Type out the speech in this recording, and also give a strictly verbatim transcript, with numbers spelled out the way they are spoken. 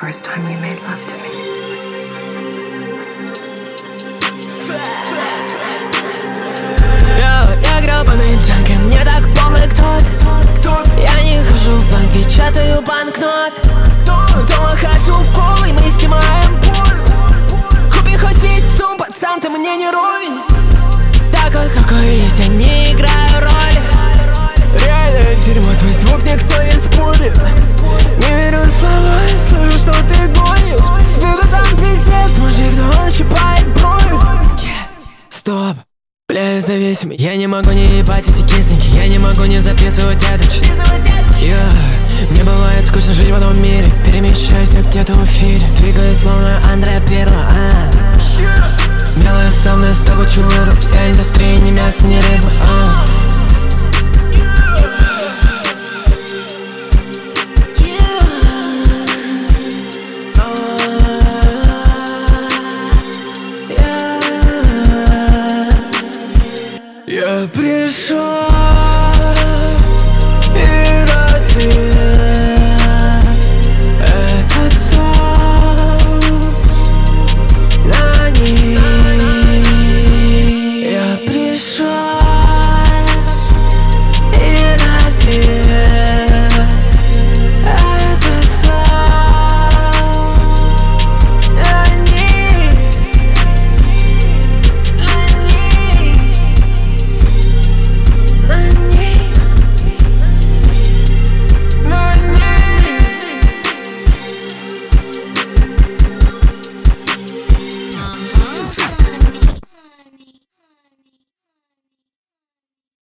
first time you made love to me? Я гребаный джанки, мне так похуй кто-то. Я не хожу в банк, печатаю банкнот. Дома хожу голый, мы снимаем пуль. Купи хоть весь сум, пацан, ты мне не ровень. Такой, какой есть, я не играю роли. Реально дерьмо, твой звук никто не спорит. Не верю в слова, я слышу, что ты гонишь. С виду там пиздец, мужик, но он щипает бровь. Стоп, бля, я зависимый. Я не могу не ебать эти кисоньки. Я не могу не записывать это. Yeah. Мне бывает скучно жить в одном мире. Перемещаюсь где-то в эфире. Двигаюсь словно Андреа Пирло, а. Милая, со мной с тобой чувыру. Вся индустрия не мясо, не рыба, а.